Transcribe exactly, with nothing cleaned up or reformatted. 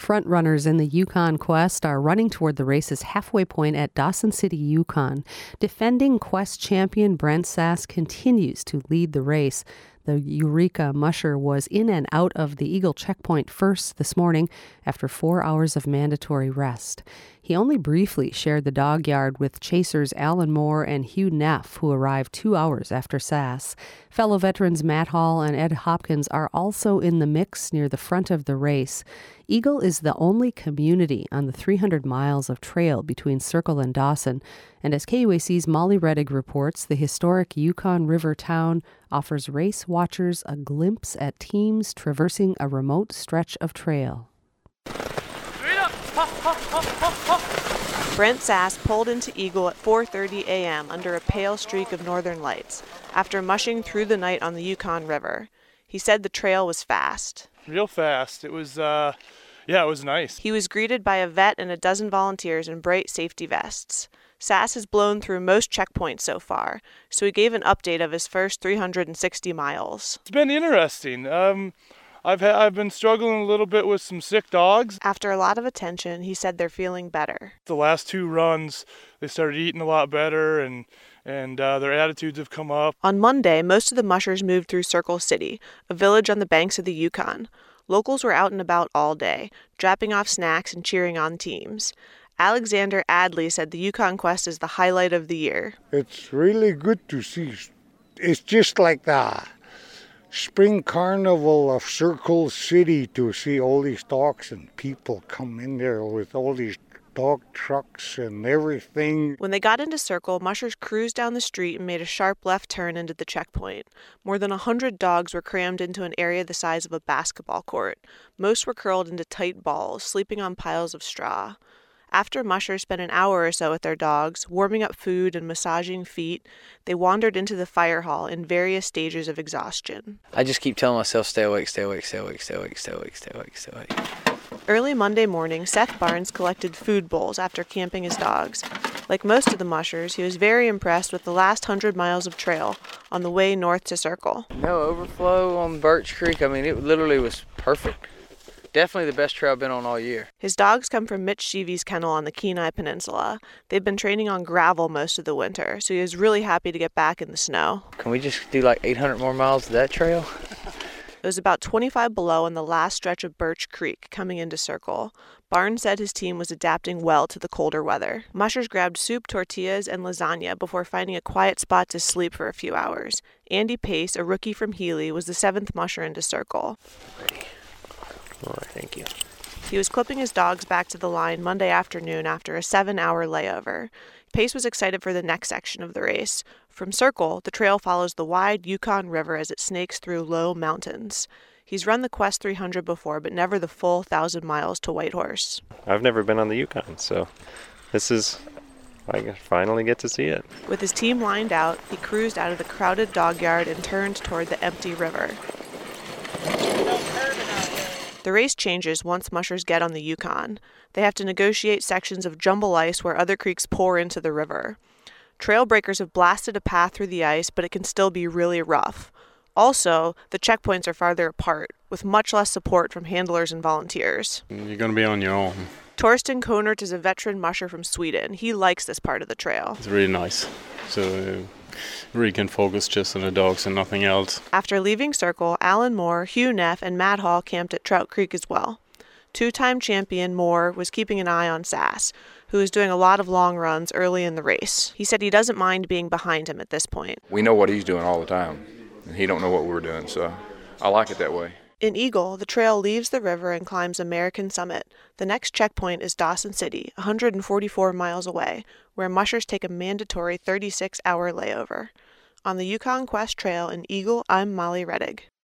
frontrunners in the Yukon Quest are running toward the race's halfway point at Dawson City, Yukon. Defending Quest champion Brent Sass continues to lead the race. The Eureka Musher was in and out of the Eagle checkpoint first this morning after four hours of mandatory rest. He only briefly shared the dog yard with chasers Alan Moore and Hugh Neff, who arrived two hours after Sass. Fellow veterans Matt Hall and Ed Hopkins are also in the mix near the front of the race. Eagle is the only community on the three hundred miles of trail between Circle and Dawson. And as K U A C's Molly Reddig reports, the historic Yukon River town offers race watchers a glimpse at teams traversing a remote stretch of trail. Brent Sass pulled into Eagle at four thirty a.m. under a pale streak of northern lights after mushing through the night on the Yukon River. He said the trail was fast. Real fast. It was, uh, yeah, it was nice. He was greeted by a vet and a dozen volunteers in bright safety vests. Sass has blown through most checkpoints so far, so he gave an update of his first three hundred sixty miles. It's been interesting. Um, I've ha- I've been struggling a little bit with some sick dogs. After a lot of attention, he said they're feeling better. The last two runs, they started eating a lot better, and and uh, their attitudes have come up. On Monday, most of the mushers moved through Circle City, a village on the banks of the Yukon. Locals were out and about all day, dropping off snacks and cheering on teams. Alexander Adley said the Yukon Quest is the highlight of the year. It's really good to see. It's just like the spring carnival of Circle City to see all these dogs and people come in there with all these dog trucks and everything. When they got into Circle, mushers cruised down the street and made a sharp left turn into the checkpoint. More than a hundred dogs were crammed into an area the size of a basketball court. Most were curled into tight balls, sleeping on piles of straw. After mushers spent an hour or so with their dogs, warming up food and massaging feet, they wandered into the fire hall in various stages of exhaustion. I just keep telling myself, stay awake, stay awake, stay awake, stay awake, stay awake, stay awake, stay awake. Early Monday morning, Seth Barnes collected food bowls after camping his dogs. Like most of the mushers, he was very impressed with the last hundred miles of trail on the way north to Circle. No overflow on Birch Creek. I mean, it literally was perfect. Definitely the best trail I've been on all year. His dogs come from Mitch Sheevy's kennel on the Kenai Peninsula. They've been training on gravel most of the winter, so he was really happy to get back in the snow. Can we just do like eight hundred more miles of that trail? It was about twenty-five below on the last stretch of Birch Creek coming into Circle. Barnes said his team was adapting well to the colder weather. Mushers grabbed soup, tortillas, and lasagna before finding a quiet spot to sleep for a few hours. Andy Pace, a rookie from Healy, was the seventh musher into Circle. All right, thank you. He was clipping his dogs back to the line Monday afternoon after a seven-hour layover. Pace was excited for the next section of the race. From Circle, the trail follows the wide Yukon River as it snakes through low mountains. He's run the Quest three hundred before, but never the full thousand miles to Whitehorse. I've never been on the Yukon, so this is, I finally get to see it. With his team lined out, he cruised out of the crowded dog yard and turned toward the empty river. The race changes once mushers get on the Yukon. They have to negotiate sections of jumble ice where other creeks pour into the river. Trail breakers have blasted a path through the ice, but it can still be really rough. Also, the checkpoints are farther apart, with much less support from handlers and volunteers. You're going to be on your own. Torsten Konert is a veteran musher from Sweden. He likes this part of the trail. It's really nice. So uh, really can focus just on the dogs and nothing else. After leaving Circle, Alan Moore, Hugh Neff, and Matt Hall camped at Trout Creek as well. Two-time champion Moore was keeping an eye on Sass, who was doing a lot of long runs early in the race. He said he doesn't mind being behind him at this point. We know what he's doing all the time, and he don't know what we're doing, so I like it that way. In Eagle, the trail leaves the river and climbs American Summit. The next checkpoint is Dawson City, one hundred forty-four miles away, where mushers take a mandatory thirty-six hour layover. On the Yukon Quest Trail in Eagle, I'm Molly Reddig.